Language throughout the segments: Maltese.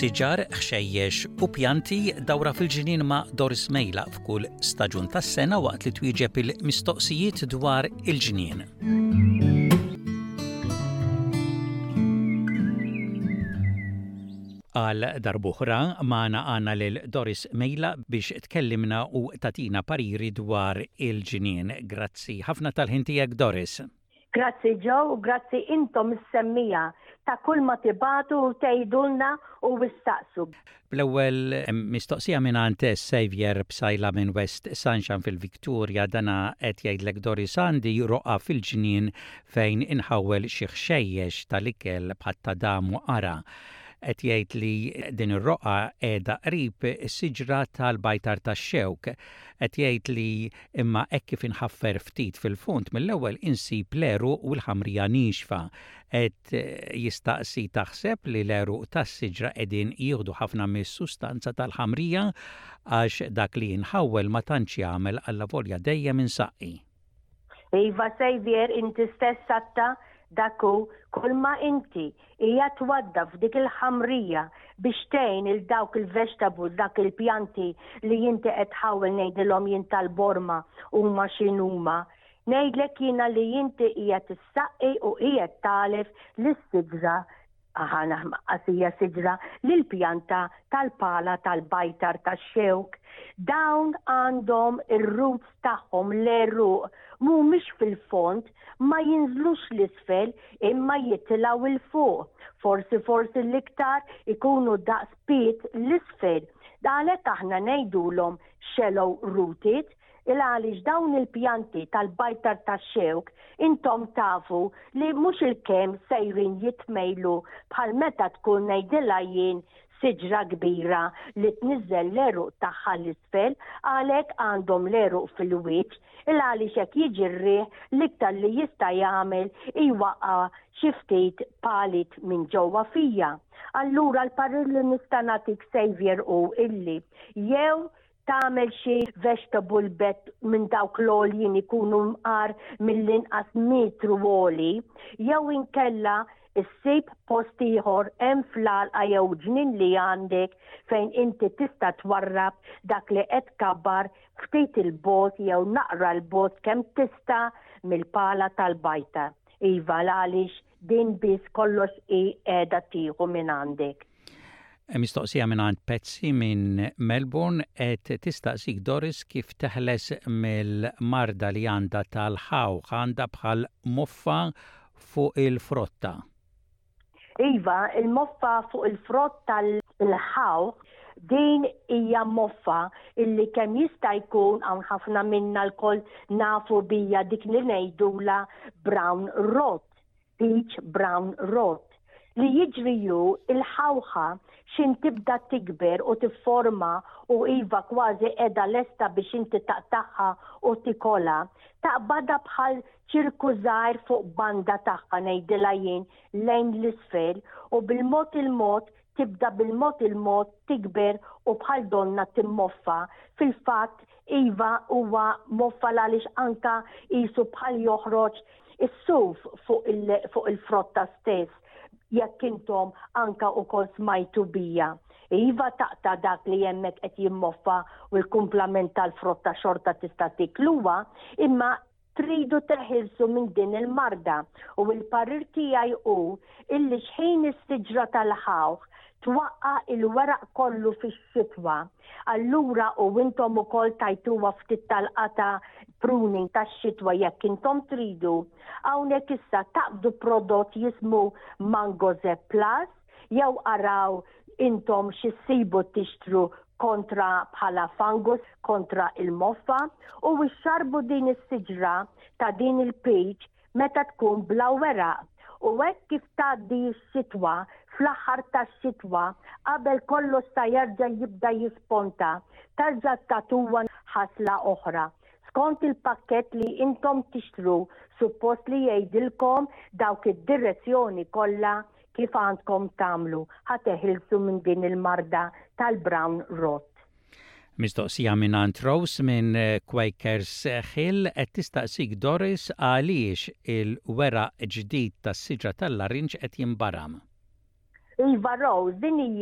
Siġar, ħxejjex u pjanti dawra fil-ġinien ma' Doris Mejla f'kull staġun tas-sena waqt li twieġeb il-mistoqsijiet dwar il-ġinien. Għal darbuħra maħna għanna lil Doris Mejla biex tkellimna u tatina pariri dwar il-ġinien. Grazzi ħafna tal-ħintijek, Doris. Grazzi Joe u grazzi intom is-semmija ta' kull ma tibatu u tgħidulna u wistaqsu. Bl-ewwel mistoqsija minn għand Xavier Bsajla minn West Sunshine fil-Victoria dana qed jgħidlek Doris għandi roqa fil-ġinien fejn inħawwel xi ħxejjex tal-ikel bħatta dam u qara. Qed jgħid li din ir-roqa qiegħda qrib is-siġra tal-bajtar tax-xewk. Qed jgħid li imma hekk kif inħaffer ftit fil-funt mill-ewwel insib l-eru u l-ħamrija nixfa. Qed jistaqsi taħseb li l-eru tas-siġra qegħdin jieħdu ħafna mis-sustanza tal-ħamrija għax dak li jinħawwel ma tantx jagħmel alla volja dejjem insaqqi. Iva Xavier, inti stess satta daku kull ma inti hija twaddaf dik il-ħamrija biex tgħin il dawk il-vegetables, dak il-pjanti li inti qed tħawel ngħidilhom jien tal-borma huma x'inhuma. Ngħidlek jiena li inti hija tissaqqi u hija talef lis-siġra qasija siġra lill-pjanta tal-pala tal-bajtar tax-xewk. Dawn għandhom ir-roots tagħhom l-eruq mhumiex fil-fond ma jinżlux l-isfel imma jitilgħu il fuq. Forsi l-iktar ikunu daqs piet l-isfel. Għalhekk aħna ngħidulhom shallow rooted għaliex dawn il-pjanti tal-bajtar tax-xewk intom tafu li mhux il-kemm sejrin jitmejlu bħal meta tkun ngħidilha jien siġra kbira li tniżżel l-eruq tagħha l-isfel għalhekk għandhom l-eruq fil-wiċċ għaliex hekk jiġi r-riħ l-iktar li jista' jagħmel iwaqqa' xi ftit palit minn ġewwa fija. Allura l-parir li nista' nagħtik Xavier hu illi jew tagħmel xi vegetable bed minn dawk l-għoljin ikunu mqar mill-inqas metru għoli, jew inkella issib post ieħor hemm fl-għalqa jew ġnien li għandek fejn inti tista' twarrab dak li qed kabbar ftit il-bot jew naqra l-bot kemm tista' mill-pala tal-bajta. Iva għaliex din biss kollox qiegħda tieħu minn għandek. Mistoqsija minn għand Pezzi minn Melbourne qed tistaqsik Doris kif teħles mill-marda li għandha tal-ħawħ għandha bħal moffa fuq il-frotta. Iva, il-moffa fuq il-frott tal-ħawħ din hija moffa illi kemm jista' jkun hawn ħafna minna l-koll nafu bija dik li ngħidula brown rot, peach brown rot. Li jiġriju il-ħawħa xin tibda tikber u tifforma u iva kważi qiegħda lesta biex inti taqtaħħa u tikola. Taqbada bħal ċirku żgħir fuq banda tagħha ngħidilha jien lejn l-isfel u bil-mod il-mod tibda bil-mod il-mod tikber u bħal donna timmoffa. Fil-fatt iva huwa moffa għaliex anka qisu bħal joħroġ is-suf fuq il-frotta stess. Jekk intom anka ukoll smajtu bija. Iva taqta dak li hemmhekk qed jimmoffa u l-kumplament tal-frotta xorta tista' tikluha, imma tridu teħilsu minn din il-marda. U l-parir tiegħi hu illi xħin is-siġra tal-ħawħ twaqqa il-weraq kollu fix-xitwa. Allura u intom ukoll tajtuha ftit tal-qata pruning tax-xitwa jekk intom tridu. Hawnhekk issa taqbdu prodott jismu Mangoze Plus jew araw intom xissibu tixtru kontra bħala fungus kontra il-moffa u xarbu din is-siġra ta' din il-peach meta tkun bla weraq. U hekk kif tgħaddi x-xitwa fl-aħħar tax-xitwa qabel kollox ta' jerġa' jibda jisponta, terġa' tagħtuha ħasla oħra. Skont il-pakkett li intom tixtru, suppost li jgħidilkom dawk id-direzzjoni kollha kif għandkom tagħmlu ħateħilsu minn din il-marda tal-brown rot. Mistoqsija minn Rose minn Quakers Hill qed tistaqsik Doris għaliex il-weraq ġdid tas-siġra tal-larinġ qed jinbaram. Iva Rose, din hija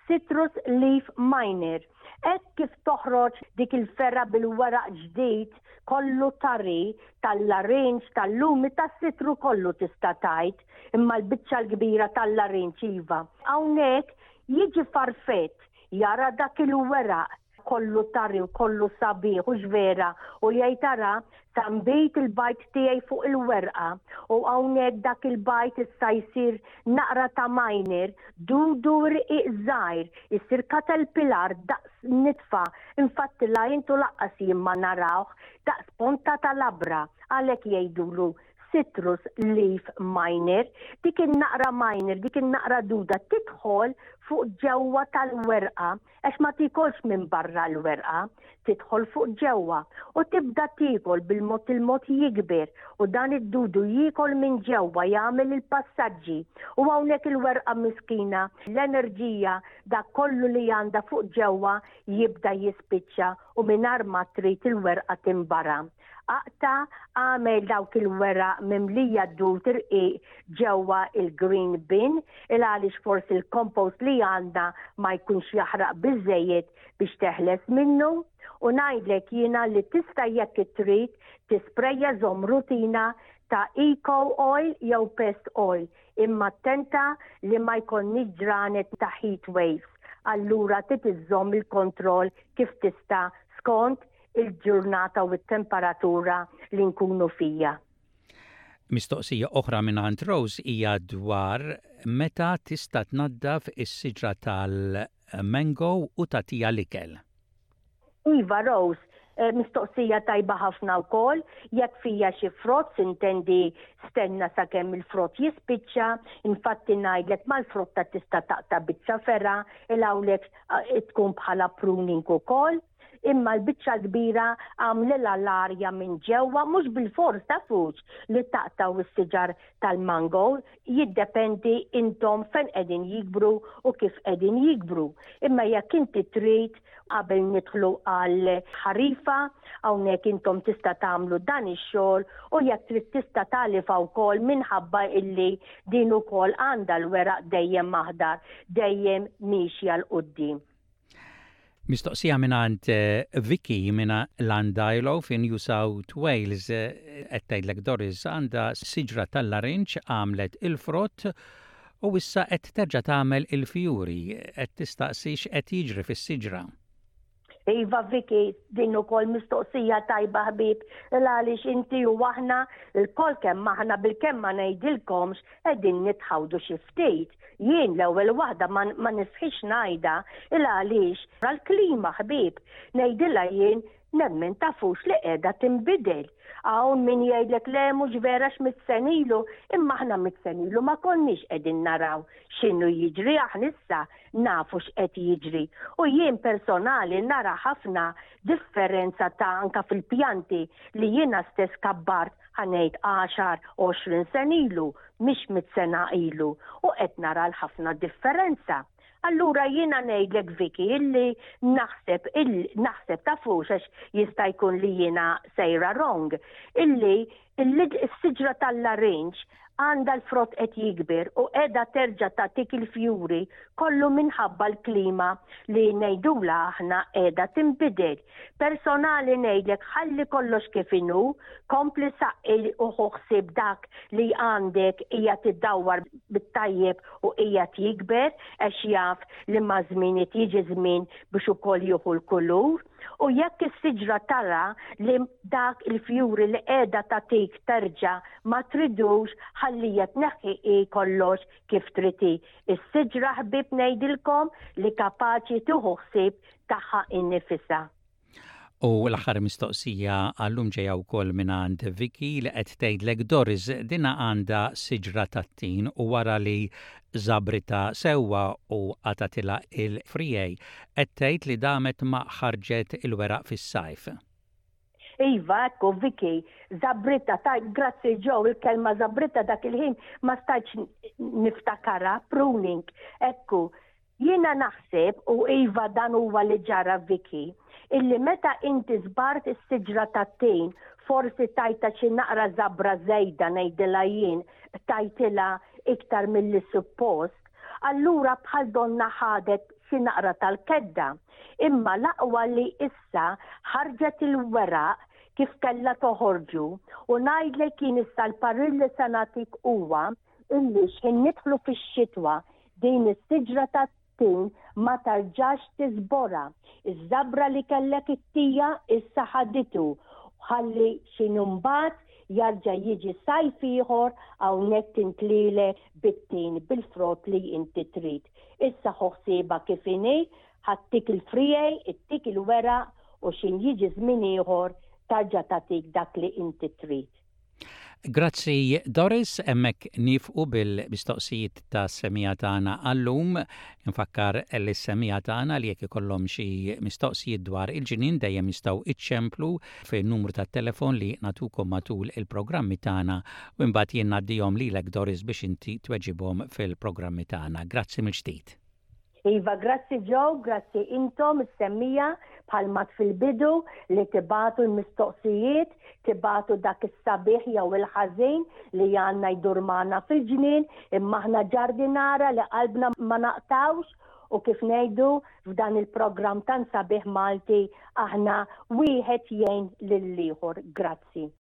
citrus leaf miner. Kif toħroġ dik il-ferra bil-waraq ġdid kollu tari tal-larinġ, tal-lumi, tas-sitru kollu tista' tajt, imma l-biċċa l-kbira tal-larinġ iva. Hawnhekk jiġi farfet jara dak il-weraq kollu tari u kollu sabiħ u ġvera u jgħid tara sambejt il-bajt tiegħi fuq il-werqa u hawnhekk dak il-bajt issa jsir naqra ta' miner dur iqżajr isir caterpillar daqs nitfa infatti la jintu laqqas jimma narawh daqs ponta tal-abra għalhekk jgħidulu citrus leaf miner, dik in-naqra miner, dik in-naqra duda tidħol fuq ġewwa tal-werqa, għax ma tikolx minn barra l-werqa, tidħol fuq ġewwa u tibda tikol bil-mod il-mod jikber u dan id-dudu jikol minn ġewwa jagħmel il-passaġġi u hawnhekk il-werqa miskina l-enerġija dak kollu li għandha fuq ġewwa jibda jispiċċa u mingħajr ma trid il-werqa tinbara. Aqta għamel dawk il-weraq mimlija d-dur ġewwa il-green bin il-għalix forsi il-kompost li għanda ma jkunx jaħraq biżejjed biex teħles minnu u ngħidlek jiena li tista' jekk trid tisprejja żomrutina ta' eco oil jew pest oil imma attenta li ma jkollniex ġranet ta' heat waves. Allura titiżżomm il-kontroll kif tista' skont il-ġurnata u t-temperatura li nkunu fija. Mistoqsija oħra minn Rose hija dwar meta tista' tnaddaf is-siġra tal-mango u tagħtiha l-ikel. Iva Rose, mistoqsija tajba ħafna wkoll, jekk fija xi frott sintendi stenna sakemm il-frott jispiċċa, infatti ngħidlek mal-frotta tista' taqta' biċċa ferra il hawnhekk tkun bħala pruning ukoll. Imma l-biċċa kbira għamlilha l-arja minn ġewwa mhux bil-fors tafux li taqtaw is-siġar tal-mango jiddependi intom fejn qegħdin jikbru u kif qegħdin jikbru. Imma jekk inti trid qabel nidħlu għal ħarifa hawnhekk intom tista' tagħmlu dan ix-xogħol u jekk trid tista' talifa wkoll minħabba illi din ukoll għandha l-weraq dejjem maħdar, dejjem mixja l qudiem. Mistoqsija minant Vicky minna Landilo fi New South Wales qed tgħidlek Doris għandha siġra tal-larinġ għamlet il-frott u issa qed terġa' tagħmel il-fjuri qed tistaqsi x'qed jiġri fis-siġra. Iva Vicky, din ukoll mistoqsija tajba ħbib, għaliex inti u aħna l-kol kemm aħna bil-kemm ma ngħidilkomx qegħdin nitħawdu xi ftit. Jien l-ewwel waħda ma nisħix ngħidha għaliex għall-klima ħbib, ngħidilha jien nemmen tafux li qiegħda tinbidel. Hawn min jgħidlek le mhux vera x'mitsenilu, imma aħna mitsenilu ma konniex qegħdin naraw x'inhu jiġri aħna issa nafu x'qed jiġri. U jien personali nara ħafna differenza ta' anka fil-pjanti li jiena stess kabbart ħanejt 10-20 senilu, mhix mit-sena ilu, u qed nara l-ħafna differenza. Allura jiena ngħidlek Vicky illi naħseb tafux għax jista' jkun li jiena sejra wrong, illi s-siġra tal-larinġ għandha l-frott qed jikber u qiegħda terġa' tagħtik il-fjuri kollu minħabba l-klima li ngħidula aħna qiegħda tinbidel. Personali ngħidlek ħalli kollox kif inhu, kompli saqqi u ħoħsib dak li għandek hija tiddawwar bit-tajjeb u hija jikber għax jaf li ma' żmien jiġi żmien biex ukoll jieħu l-kulur. U jekk is-siġra tara li dak il-fjuri li qiegħda tagħtik terġa' ma tridux ħallija tneħħi kollox kif triti. Is-siġra ħbib ngħidilkom li kapaċi tieħu ħsieb tagħha innifisha. U l-aħħar mistoqsija għallum ġejja wkoll mingħand Vicky li qed tgħidlek Doris dina għandha siġra tat-tin u wara li żabrita sewwa u għatatilha il-frijej qed tgħid li damet ma ħarġet il-weraq fis-sajf. Iva, ekku Vicky, żabrita grazzi ġew il-kelma żabrita dak il-ħin ma stajtx niftakara pruning. Ekku, jiena naħseb u iva dan huwa li ġara Vicky, illi meta inti żbart is-siġra tat-tin forsi tajta xi naqra żabra żejda ngħidilha jien, tajtilha iktar milli suppost, allura bħal donna ħadet xi naqra tal-kedda. Imma l-aqwa li issa ħarġet il-weraq kif kella toħorġu u ngħidlek kien issa l-parir li se nagħtik huwa illi x'in nidħlu fix-xitwa din is-siġra tat-tin ma tarġax tiżbora. Iż-żabra li kellek it-tija issa ħadditu. Ħalli x'inhu mbagħad jarġa' jiġi sajf ieħor hawnhekk tintlile bit-tin bil-frott li inti trid. Issa ħoħsieba kif inhi ħattik il-frijej, ittik il-weraq u x'in jiġi żmien ieħor tarġa' tagħtik dak li inti trid. Grazzi Doris, hemmhekk nifqu bil-mistoqsijiet ta' semija tagħna għallum. Infakkar l-semija tagħna li jekk ikollhom xi mistoqsijiet dwar il-ġinien dejjem jistgħu iċċemplu fin-numru tat-telefon li nagħtukom matul il-programmi tagħna u mbagħad jien ngħaddihom lilek Doris biex inti tweġibhom fil-programmi tagħna. Grazzi mill-ġdid. Iva, grazzi Joe, grazzi intom is-semmija bħalmat fil-bidu li tibatu l-mistoqsijiet, tibatu dak is-sabiħ jew il-ħażin li għandna jdur magħna fil-ġnien, imma aħna ġardinara li qalbna ma naqtawx u kif ngħidu f'dan il-programm tan sabiħ Malti aħna wieħed jgħin lill-ieħor. Grazzi.